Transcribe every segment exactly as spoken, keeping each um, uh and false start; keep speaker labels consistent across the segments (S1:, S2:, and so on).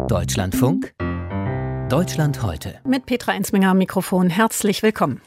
S1: Deutschlandfunk, Deutschland heute.
S2: Mit Petra Ensminger am Mikrofon. Herzlich willkommen.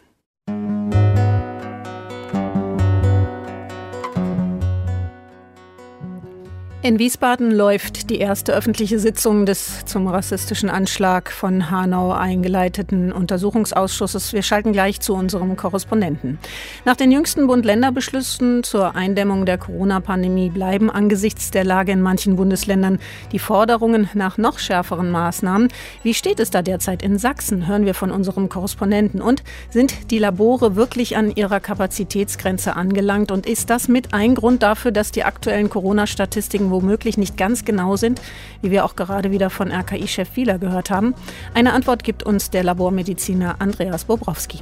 S2: In Wiesbaden läuft die erste öffentliche Sitzung des zum rassistischen Anschlag von Hanau eingeleiteten Untersuchungsausschusses. Wir schalten gleich zu unserem Korrespondenten. Nach den jüngsten Bund-Länder-Beschlüssen zur Eindämmung der Corona-Pandemie bleiben angesichts der Lage in manchen Bundesländern die Forderungen nach noch schärferen Maßnahmen. Wie steht es da derzeit in Sachsen, hören wir von unserem Korrespondenten. Und sind die Labore wirklich an ihrer Kapazitätsgrenze angelangt? Und ist das mit ein Grund dafür, dass die aktuellen Corona-Statistiken womöglich nicht ganz genau sind, wie wir auch gerade wieder von R K I-Chef Wieler gehört haben? Eine Antwort gibt uns der Labormediziner Andreas Bobrowski.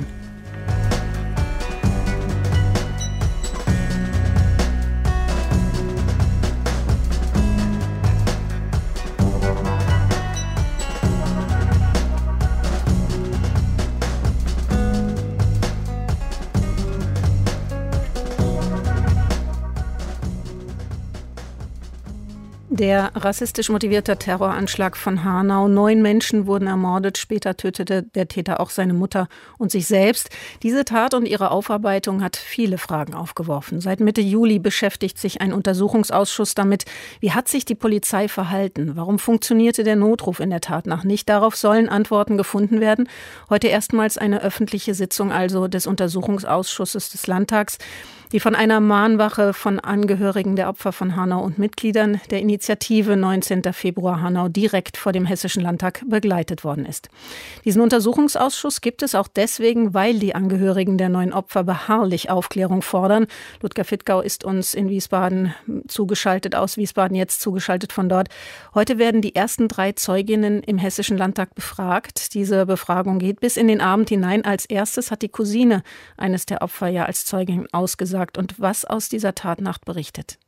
S2: Der rassistisch motivierte Terroranschlag von Hanau. Neun Menschen wurden ermordet. Später tötete der Täter auch seine Mutter und sich selbst. Diese Tat und ihre Aufarbeitung hat viele Fragen aufgeworfen. Seit Mitte Juli beschäftigt sich ein Untersuchungsausschuss damit. Wie hat sich die Polizei verhalten? Warum funktionierte der Notruf in der Tat nach nicht? Darauf sollen Antworten gefunden werden. Heute erstmals eine öffentliche Sitzung also des Untersuchungsausschusses des Landtags, die von einer Mahnwache von Angehörigen der Opfer von Hanau und Mitgliedern der Initiative neunzehnten Februar Hanau direkt vor dem Hessischen Landtag begleitet worden ist. Diesen Untersuchungsausschuss gibt es auch deswegen, weil die Angehörigen der neun Opfer beharrlich Aufklärung fordern. Ludger Fittgau ist uns in Wiesbaden zugeschaltet, aus Wiesbaden jetzt zugeschaltet von dort. Heute werden die ersten drei Zeuginnen im Hessischen Landtag befragt. Diese Befragung geht bis in den Abend hinein. Als erstes hat die Cousine eines der Opfer ja als Zeugin ausgesagt und was aus dieser Tatnacht berichtet.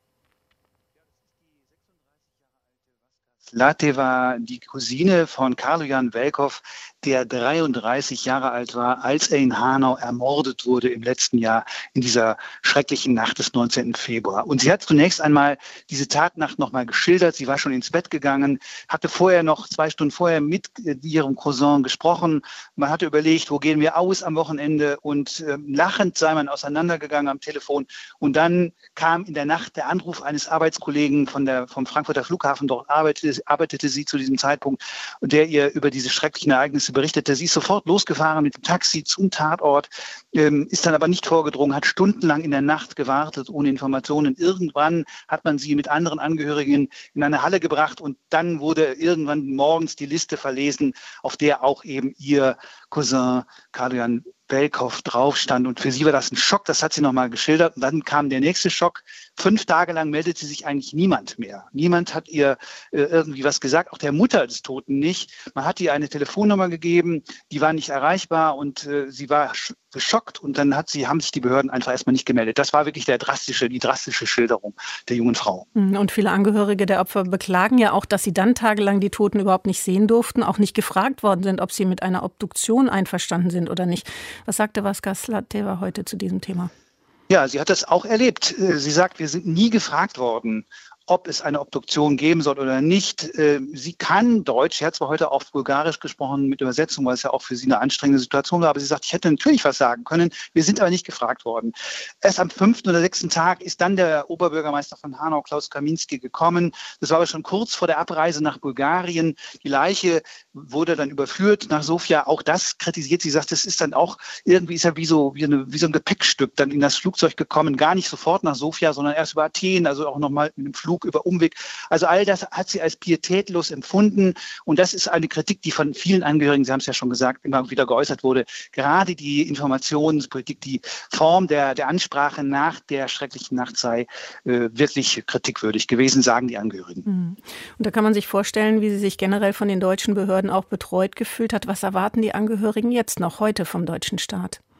S3: Latte war die Cousine von Carlo-Jan Welkow, der dreiunddreißig Jahre alt war, als er in Hanau ermordet wurde im letzten Jahr in dieser schrecklichen Nacht des neunzehnten Februar. Und sie hat zunächst einmal diese Tatnacht nochmal geschildert. Sie war schon ins Bett gegangen, hatte vorher noch zwei Stunden vorher mit ihrem Cousin gesprochen. Man hatte überlegt, wo gehen wir aus am Wochenende, und äh, lachend sei man auseinandergegangen am Telefon. Und dann kam in der Nacht der Anruf eines Arbeitskollegen von der, vom Frankfurter Flughafen. Dort arbeitete, arbeitete sie zu diesem Zeitpunkt, der ihr über diese schrecklichen Ereignisse berichtete. Sie ist sofort losgefahren mit dem Taxi zum Tatort, ähm, ist dann aber nicht vorgedrungen, hat stundenlang in der Nacht gewartet, ohne Informationen. Irgendwann hat man sie mit anderen Angehörigen in eine Halle gebracht und dann wurde irgendwann morgens die Liste verlesen, auf der auch eben ihr Cousin Carlo-Jan Welkow drauf stand. Und für sie war das ein Schock, das hat sie nochmal geschildert. Und dann kam der nächste Schock. Fünf Tage lang meldete sich eigentlich niemand mehr. Niemand hat ihr äh, irgendwie was gesagt, auch der Mutter des Toten nicht. Man hat ihr eine Telefonnummer gegeben, die war nicht erreichbar und äh, sie war sch- geschockt. Und dann hat sie, haben sich die Behörden einfach erstmal nicht gemeldet. Das war wirklich der drastische, die drastische Schilderung der jungen Frau.
S2: Und viele Angehörige der Opfer beklagen ja auch, dass sie dann tagelang die Toten überhaupt nicht sehen durften, auch nicht gefragt worden sind, ob sie mit einer Obduktion einverstanden sind oder nicht. Was sagte Vaska Slateva heute zu diesem Thema?
S3: Ja, sie hat das auch erlebt. Sie sagt, wir sind nie gefragt worden, ob es eine Obduktion geben soll oder nicht. Sie kann Deutsch, sie hat zwar heute auch Bulgarisch gesprochen mit Übersetzung, weil es ja auch für sie eine anstrengende Situation war, aber sie sagt, ich hätte natürlich was sagen können, wir sind aber nicht gefragt worden. Erst am fünften oder sechsten Tag ist dann der Oberbürgermeister von Hanau, Klaus Kaminski, gekommen. Das war aber schon kurz vor der Abreise nach Bulgarien. Die Leiche wurde dann überführt nach Sofia. Auch das kritisiert sie, sagt, das ist dann auch, irgendwie ist ja wie so, wie, eine, wie so ein Gepäckstück dann in das Flugzeug gekommen, gar nicht sofort nach Sofia, sondern erst über Athen, also auch nochmal mit dem Flug über Umweg. Also all das hat sie als pietätlos empfunden. Und das ist eine Kritik, die von vielen Angehörigen, Sie haben es ja schon gesagt, immer wieder geäußert wurde. Gerade die Informationspolitik, die Form der, der Ansprache nach der schrecklichen Nacht sei äh, wirklich kritikwürdig gewesen, sagen die Angehörigen.
S2: Und da kann man sich vorstellen, wie sie sich generell von den deutschen Behörden auch betreut gefühlt hat. Was erwarten die Angehörigen jetzt noch heute vom deutschen Staat?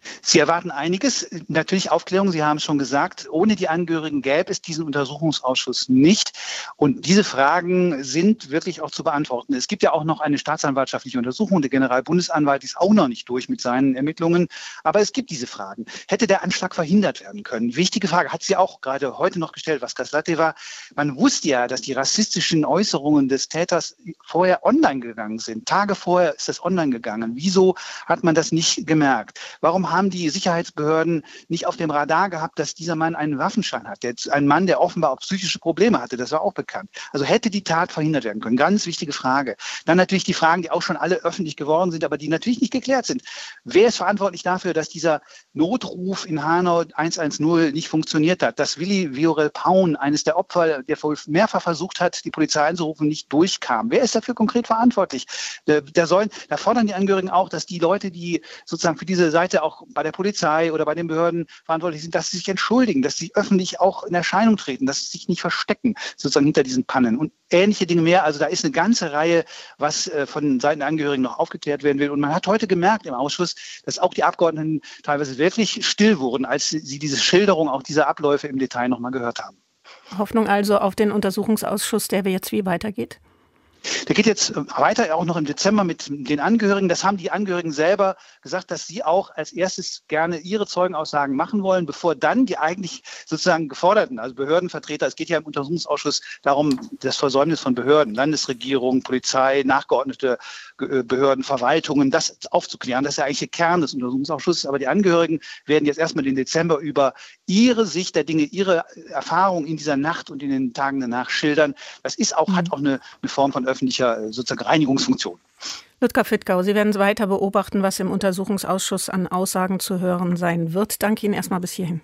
S3: Sie erwarten einiges. Natürlich Aufklärung, Sie haben es schon gesagt. Ohne die Angehörigen gäbe es diesen Untersuchungsausschuss nicht. Und diese Fragen sind wirklich auch zu beantworten. Es gibt ja auch noch eine staatsanwaltschaftliche Untersuchung. Der Generalbundesanwalt ist auch noch nicht durch mit seinen Ermittlungen. Aber es gibt diese Fragen. Hätte der Anschlag verhindert werden können? Wichtige Frage, hat sie auch gerade heute noch gestellt, Vasquez Lateva. Man wusste ja, dass die rassistischen Äußerungen des Täters vorher online gegangen sind. Tage vorher ist das online gegangen. Wieso hat man das nicht gemerkt? Warum haben die Sicherheitsbehörden nicht auf dem Radar gehabt, dass dieser Mann einen Waffenschein hat? Der, ein Mann, der offenbar auch psychische Probleme hatte, das war auch bekannt. Also hätte die Tat verhindert werden können? Ganz wichtige Frage. Dann natürlich die Fragen, die auch schon alle öffentlich geworden sind, aber die natürlich nicht geklärt sind. Wer ist verantwortlich dafür, dass dieser Notruf in Hanau eins eins null nicht funktioniert hat? Dass Willi Viorel Paun, eines der Opfer, der wohl mehrfach versucht hat, die Polizei anzurufen, nicht durchkam? Wer ist dafür konkret verantwortlich? Da, da, sollen, da fordern die Angehörigen auch, dass die Leute, die sozusagen für diese Seite auch bei der Polizei oder bei den Behörden verantwortlich sind, dass sie sich entschuldigen, dass sie öffentlich auch in Erscheinung treten, dass sie sich nicht verstecken, sozusagen hinter diesen Pannen und ähnliche Dinge mehr. Also da ist eine ganze Reihe, was äh, von Seiten der Angehörigen noch aufgeklärt werden will. Und man hat heute gemerkt im Ausschuss, dass auch die Abgeordneten teilweise wirklich still wurden, als sie diese Schilderung auch dieser Abläufe im Detail nochmal gehört haben.
S2: Hoffnung also auf den Untersuchungsausschuss, der jetzt wie weitergeht?
S3: Der geht jetzt weiter, auch noch im Dezember mit den Angehörigen. Das haben die Angehörigen selber gesagt, dass sie auch als erstes gerne ihre Zeugenaussagen machen wollen, bevor dann die eigentlich sozusagen geforderten, also Behördenvertreter, es geht ja im Untersuchungsausschuss darum, das Versäumnis von Behörden, Landesregierung, Polizei, nachgeordnete Behörden, Verwaltungen, das aufzuklären. Das ist ja eigentlich der Kern des Untersuchungsausschusses. Aber die Angehörigen werden jetzt erstmal den Dezember über ihre Sicht der Dinge, ihre Erfahrung in dieser Nacht und in den Tagen danach schildern. Das ist auch, mhm. hat auch eine, eine Form von öffentlicher sozusagen Reinigungsfunktion.
S2: Ludger Fittkau, Sie werden weiter beobachten, was im Untersuchungsausschuss an Aussagen zu hören sein wird. Danke Ihnen erstmal bis hierhin.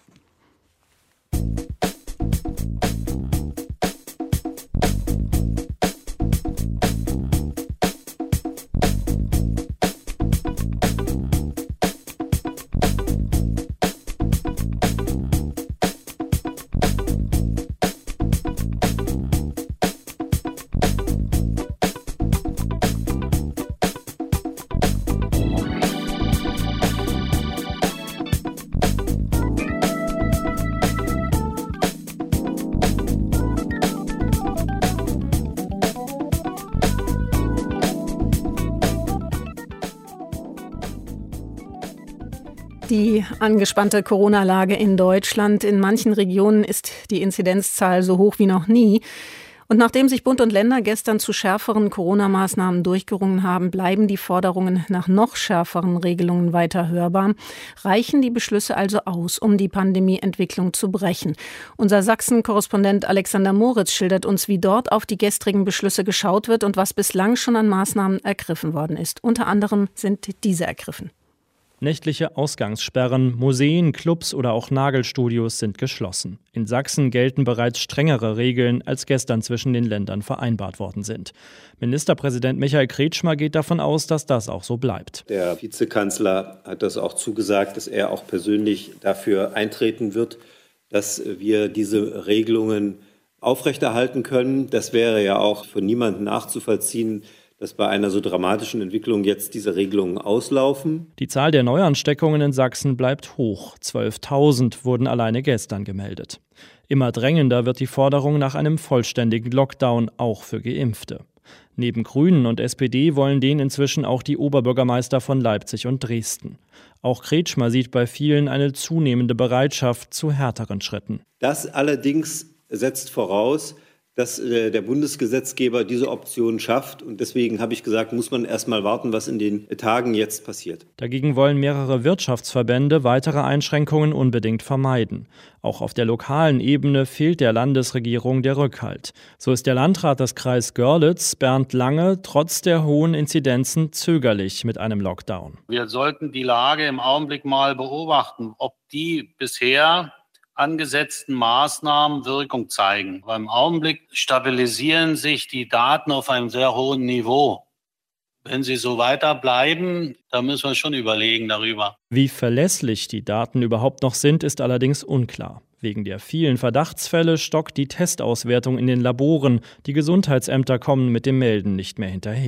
S2: Die angespannte Corona-Lage in Deutschland. In manchen Regionen ist die Inzidenzzahl so hoch wie noch nie. Und nachdem sich Bund und Länder gestern zu schärferen Corona-Maßnahmen durchgerungen haben, bleiben die Forderungen nach noch schärferen Regelungen weiter hörbar. Reichen die Beschlüsse also aus, um die Pandemieentwicklung zu brechen? Unser Sachsen-Korrespondent Alexander Moritz schildert uns, wie dort auf die gestrigen Beschlüsse geschaut wird und was bislang schon an Maßnahmen ergriffen worden ist. Unter anderem sind diese ergriffen.
S4: Nächtliche Ausgangssperren, Museen, Clubs oder auch Nagelstudios sind geschlossen. In Sachsen gelten bereits strengere Regeln, als gestern zwischen den Ländern vereinbart worden sind. Ministerpräsident Michael Kretschmer geht davon aus, dass das auch so bleibt.
S5: Der Vizekanzler hat das auch zugesagt, dass er auch persönlich dafür eintreten wird, dass wir diese Regelungen aufrechterhalten können. Das wäre ja auch für niemanden nachzuvollziehen, dass bei einer so dramatischen Entwicklung jetzt diese Regelungen auslaufen.
S4: Die Zahl der Neuansteckungen in Sachsen bleibt hoch. zwölftausend wurden alleine gestern gemeldet. Immer drängender wird die Forderung nach einem vollständigen Lockdown, auch für Geimpfte. Neben Grünen und S P D wollen den inzwischen auch die Oberbürgermeister von Leipzig und Dresden. Auch Kretschmer sieht bei vielen eine zunehmende Bereitschaft zu härteren Schritten.
S5: Das allerdings setzt voraus, dass äh, der Bundesgesetzgeber diese Option schafft. Und deswegen habe ich gesagt, muss man erst mal warten, was in den Tagen jetzt passiert.
S4: Dagegen wollen mehrere Wirtschaftsverbände weitere Einschränkungen unbedingt vermeiden. Auch auf der lokalen Ebene fehlt der Landesregierung der Rückhalt. So ist der Landrat des Kreises Görlitz, Bernd Lange, trotz der hohen Inzidenzen zögerlich mit einem Lockdown.
S6: Wir sollten die Lage im Augenblick mal beobachten, ob die bisher angesetzten Maßnahmen Wirkung zeigen. Beim Augenblick stabilisieren sich die Daten auf einem sehr hohen Niveau. Wenn sie so weiter bleiben, dann müssen wir schon überlegen darüber.
S4: Wie verlässlich die Daten überhaupt noch sind, ist allerdings unklar. Wegen der vielen Verdachtsfälle stockt die Testauswertung in den Laboren. Die Gesundheitsämter kommen mit dem Melden nicht mehr hinterher.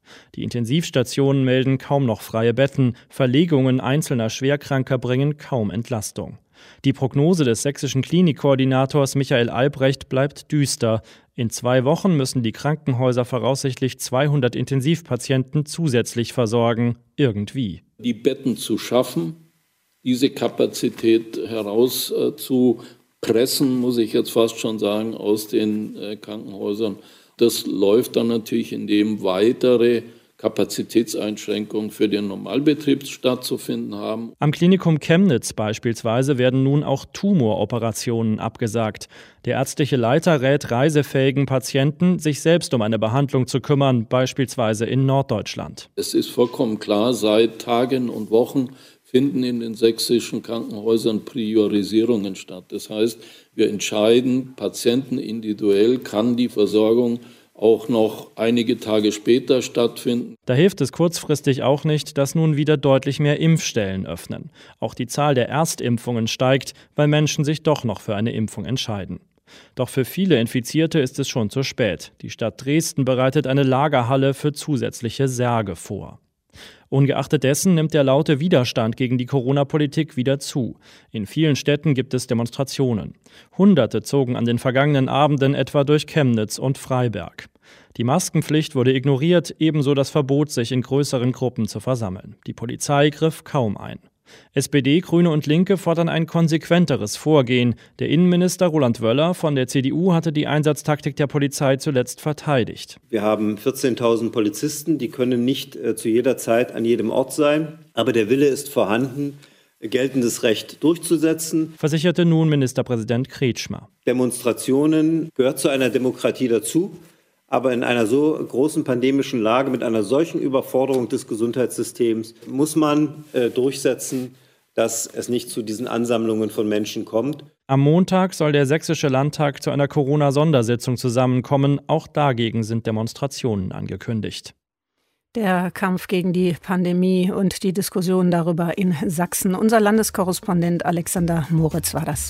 S4: Die Intensivstationen melden kaum noch freie Betten, Verlegungen einzelner Schwerkranker bringen kaum Entlastung. Die Prognose des sächsischen Klinikkoordinators Michael Albrecht bleibt düster. In zwei Wochen müssen die Krankenhäuser voraussichtlich zweihundert Intensivpatienten zusätzlich versorgen, irgendwie.
S7: Die Betten zu schaffen, diese Kapazität herauszupressen, muss ich jetzt fast schon sagen, aus den Krankenhäusern. Das läuft dann natürlich, indem weitere Kapazitätseinschränkungen für den Normalbetrieb stattzufinden haben.
S4: Am Klinikum Chemnitz beispielsweise werden nun auch Tumoroperationen abgesagt. Der ärztliche Leiter rät reisefähigen Patienten, sich selbst um eine Behandlung zu kümmern, beispielsweise in Norddeutschland.
S7: Es ist vollkommen klar, seit Tagen und Wochen finden in den sächsischen Krankenhäusern Priorisierungen statt. Das heißt, wir entscheiden Patienten individuell, kann die Versorgung auch noch einige Tage später stattfinden.
S4: Da hilft es kurzfristig auch nicht, dass nun wieder deutlich mehr Impfstellen öffnen. Auch die Zahl der Erstimpfungen steigt, weil Menschen sich doch noch für eine Impfung entscheiden. Doch für viele Infizierte ist es schon zu spät. Die Stadt Dresden bereitet eine Lagerhalle für zusätzliche Särge vor. Ungeachtet dessen nimmt der laute Widerstand gegen die Corona-Politik wieder zu. In vielen Städten gibt es Demonstrationen. Hunderte zogen an den vergangenen Abenden etwa durch Chemnitz und Freiberg. Die Maskenpflicht wurde ignoriert, ebenso das Verbot, sich in größeren Gruppen zu versammeln. Die Polizei griff kaum ein. S P D, Grüne und Linke fordern ein konsequenteres Vorgehen. Der Innenminister Roland Wöller von der C D U hatte die Einsatztaktik der Polizei zuletzt verteidigt.
S5: Wir haben vierzehntausend Polizisten, die können nicht äh, zu jeder Zeit an jedem Ort sein. Aber der Wille ist vorhanden, geltendes Recht durchzusetzen,
S4: versicherte nun Ministerpräsident Kretschmer.
S5: Demonstrationen gehört zu einer Demokratie dazu. Aber in einer so großen pandemischen Lage, mit einer solchen Überforderung des Gesundheitssystems, muss man äh, durchsetzen, dass es nicht zu diesen Ansammlungen von Menschen kommt.
S4: Am Montag soll der Sächsische Landtag zu einer Corona-Sondersitzung zusammenkommen. Auch dagegen sind Demonstrationen angekündigt.
S2: Der Kampf gegen die Pandemie und die Diskussion darüber in Sachsen. Unser Landeskorrespondent Alexander Moritz war das.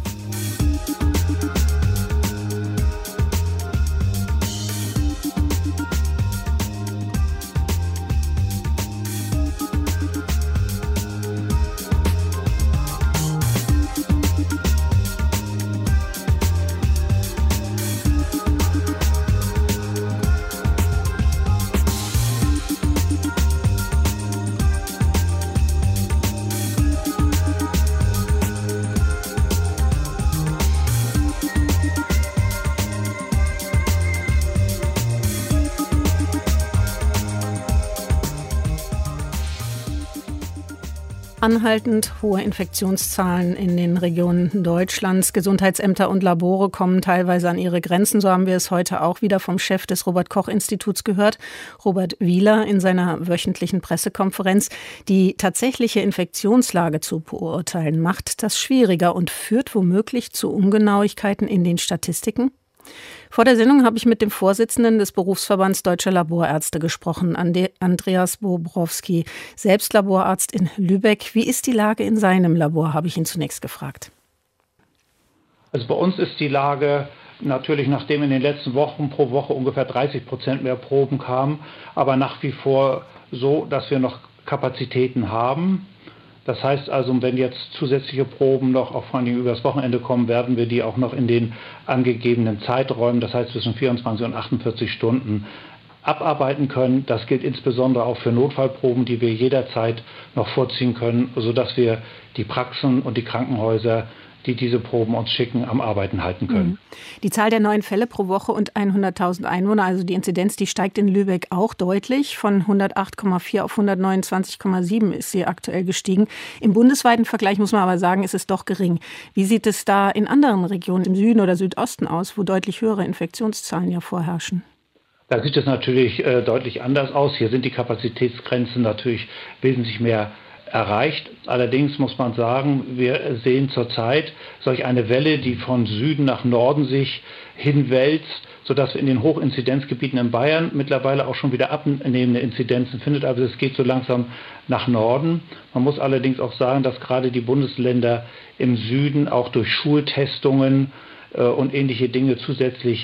S2: Anhaltend hohe Infektionszahlen in den Regionen Deutschlands. Gesundheitsämter und Labore kommen teilweise an ihre Grenzen. So haben wir es heute auch wieder vom Chef des Robert-Koch-Instituts gehört, Robert Wieler, in seiner wöchentlichen Pressekonferenz. Die tatsächliche Infektionslage zu beurteilen, macht das schwieriger und führt womöglich zu Ungenauigkeiten in den Statistiken? Vor der Sendung habe ich mit dem Vorsitzenden des Berufsverbands Deutscher Laborärzte gesprochen, Andreas Bobrowski, selbst Laborarzt in Lübeck. Wie ist die Lage in seinem Labor, habe ich ihn zunächst gefragt.
S8: Also bei uns ist die Lage natürlich, nachdem in den letzten Wochen pro Woche ungefähr dreißig Prozent mehr Proben kamen, aber nach wie vor so, dass wir noch Kapazitäten haben. Das heißt also, wenn jetzt zusätzliche Proben noch auch vor allem über das Wochenende kommen, werden wir die auch noch in den angegebenen Zeiträumen, das heißt zwischen vierundzwanzig und achtundvierzig Stunden, abarbeiten können. Das gilt insbesondere auch für Notfallproben, die wir jederzeit noch vorziehen können, sodass wir die Praxen und die Krankenhäuser, die diese Proben uns schicken, am Arbeiten halten können.
S2: Die Zahl der neuen Fälle pro Woche und hunderttausend Einwohner, also die Inzidenz, die steigt in Lübeck auch deutlich. Von hundertacht Komma vier auf hundertneunundzwanzig Komma sieben ist sie aktuell gestiegen. Im bundesweiten Vergleich muss man aber sagen, ist es doch gering. Wie sieht es da in anderen Regionen im Süden oder Südosten aus, wo deutlich höhere Infektionszahlen ja vorherrschen?
S8: Da sieht es natürlich äh, deutlich anders aus. Hier sind die Kapazitätsgrenzen natürlich wesentlich mehr erreicht. Allerdings muss man sagen, wir sehen zurzeit solch eine Welle, die von Süden nach Norden sich hinwälzt, sodass wir in den Hochinzidenzgebieten in Bayern mittlerweile auch schon wieder abnehmende Inzidenzen findet. Also es geht so langsam nach Norden. Man muss allerdings auch sagen, dass gerade die Bundesländer im Süden auch durch Schultestungen äh, und ähnliche Dinge zusätzlich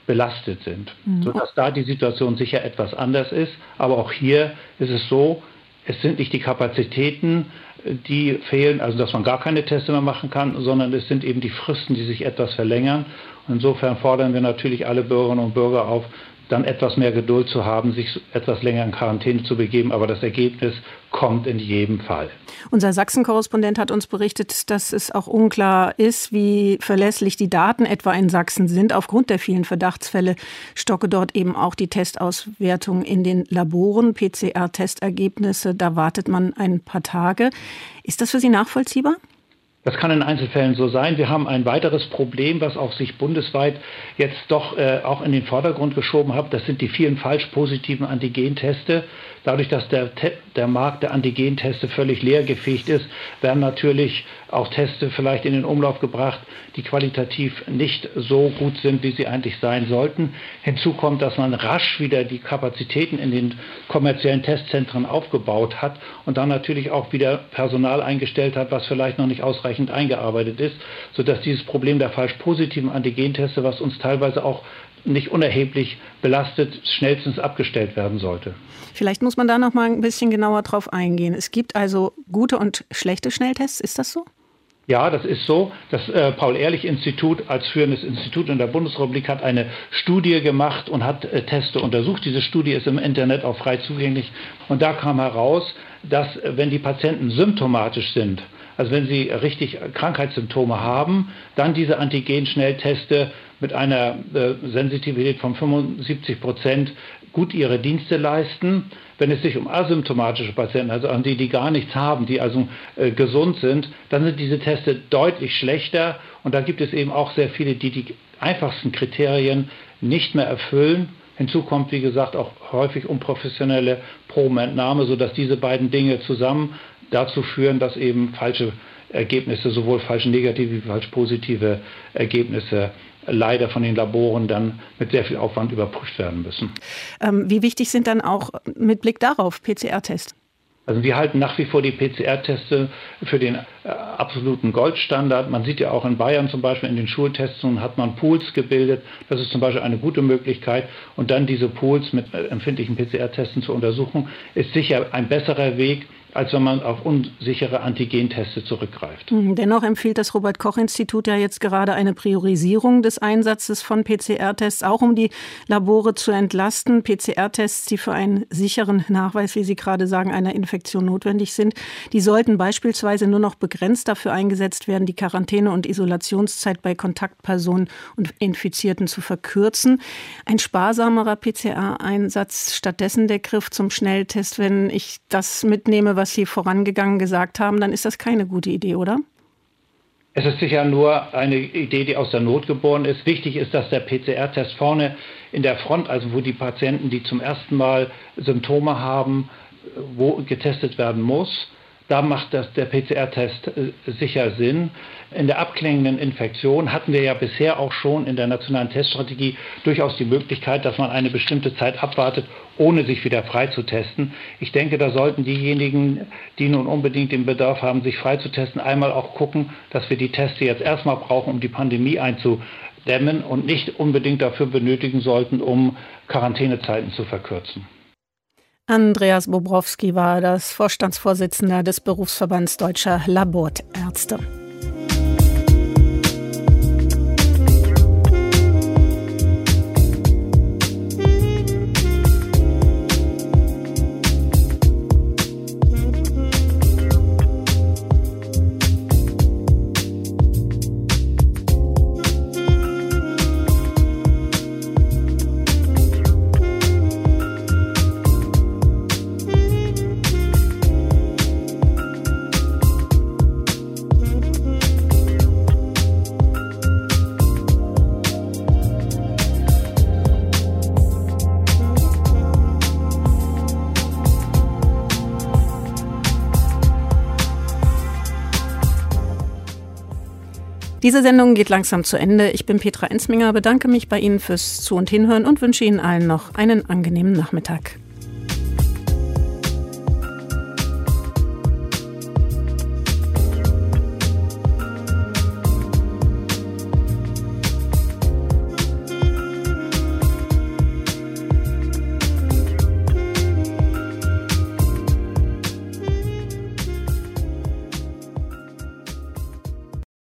S8: belastet sind, mhm. sodass da die Situation sicher etwas anders ist. Aber auch hier ist es so, es sind nicht die Kapazitäten, die fehlen, also dass man gar keine Tests mehr machen kann, sondern es sind eben die Fristen, die sich etwas verlängern. Insofern fordern wir natürlich alle Bürgerinnen und Bürger auf, dann etwas mehr Geduld zu haben, sich etwas länger in Quarantäne zu begeben. Aber das Ergebnis kommt in jedem Fall.
S2: Unser Sachsen-Korrespondent hat uns berichtet, dass es auch unklar ist, wie verlässlich die Daten etwa in Sachsen sind. Aufgrund der vielen Verdachtsfälle stocke dort eben auch die Testauswertung in den Laboren. P C R-Testergebnisse, da wartet man ein paar Tage. Ist das für Sie nachvollziehbar?
S8: Das kann in Einzelfällen so sein. Wir haben ein weiteres Problem, was auch sich bundesweit jetzt doch äh, auch in den Vordergrund geschoben hat. Das sind die vielen falsch positiven Antigenteste. Dadurch, dass der, der Markt der Antigenteste völlig leergefegt ist, werden natürlich auch Teste vielleicht in den Umlauf gebracht, die qualitativ nicht so gut sind, wie sie eigentlich sein sollten. Hinzu kommt, dass man rasch wieder die Kapazitäten in den kommerziellen Testzentren aufgebaut hat und dann natürlich auch wieder Personal eingestellt hat, was vielleicht noch nicht ausreichend eingearbeitet ist, sodass dieses Problem der falsch positiven Antigenteste, was uns teilweise auch nicht unerheblich belastet, schnellstens abgestellt werden sollte.
S2: Vielleicht muss man da noch mal ein bisschen genauer drauf eingehen. Es gibt also gute und schlechte Schnelltests, ist das so?
S8: Ja, das ist so. Das äh, Paul-Ehrlich-Institut als führendes Institut in der Bundesrepublik hat eine Studie gemacht und hat äh, Teste untersucht. Diese Studie ist im Internet auch frei zugänglich. Und da kam heraus, dass äh, wenn die Patienten symptomatisch sind, also wenn sie richtig Krankheitssymptome haben, dann diese Antigen-Schnellteste mit einer äh, Sensitivität von fünfundsiebzig Prozent gut ihre Dienste leisten. Wenn es sich um asymptomatische Patienten, also an die, die gar nichts haben, die also äh, gesund sind, dann sind diese Teste deutlich schlechter. Und da gibt es eben auch sehr viele, die die einfachsten Kriterien nicht mehr erfüllen. Hinzu kommt, wie gesagt, auch häufig unprofessionelle Probenentnahme, sodass diese beiden Dinge zusammen dazu führen, dass eben falsche Ergebnisse, sowohl falsch negative wie falsch positive Ergebnisse leider von den Laboren dann mit sehr viel Aufwand überprüft werden müssen.
S2: Ähm, wie wichtig sind dann auch mit Blick darauf P C R-Tests?
S8: Also wir halten nach wie vor die P C R-Teste für den äh, absoluten Goldstandard. Man sieht ja auch in Bayern zum Beispiel in den Schultestungen hat man Pools gebildet. Das ist zum Beispiel eine gute Möglichkeit. Und dann diese Pools mit äh, empfindlichen P C R-Testen zu untersuchen, ist sicher ein besserer Weg, als wenn man auf unsichere Antigenteste zurückgreift.
S2: Dennoch empfiehlt das Robert-Koch-Institut ja jetzt gerade eine Priorisierung des Einsatzes von P C R-Tests, auch um die Labore zu entlasten. P C R-Tests, die für einen sicheren Nachweis, wie Sie gerade sagen, einer Infektion notwendig sind, die sollten beispielsweise nur noch begrenzt dafür eingesetzt werden, die Quarantäne- und Isolationszeit bei Kontaktpersonen und Infizierten zu verkürzen. Ein sparsamerer P C R-Einsatz, stattdessen der Griff zum Schnelltest, wenn ich das mitnehme, was Sie vorangegangen gesagt haben, dann ist das keine gute Idee, oder?
S8: Es ist sicher nur eine Idee, die aus der Not geboren ist. Wichtig ist, dass der P C R-Test vorne in der Front, also wo die Patienten, die zum ersten Mal Symptome haben, wo getestet werden muss, da macht das, der P C R-Test äh, sicher Sinn. In der abklingenden Infektion hatten wir ja bisher auch schon in der nationalen Teststrategie durchaus die Möglichkeit, dass man eine bestimmte Zeit abwartet, ohne sich wieder freizutesten. Ich denke, da sollten diejenigen, die nun unbedingt den Bedarf haben, sich freizutesten, einmal auch gucken, dass wir die Teste jetzt erstmal brauchen, um die Pandemie einzudämmen und nicht unbedingt dafür benötigen sollten, um Quarantänezeiten zu verkürzen.
S2: Andreas Bobrowski war das Vorstandsvorsitzender des Berufsverbands Deutscher Laborärzte. Diese Sendung geht langsam zu Ende. Ich bin Petra Ensminger, bedanke mich bei Ihnen fürs Zu- und Hinhören und wünsche Ihnen allen noch einen angenehmen Nachmittag.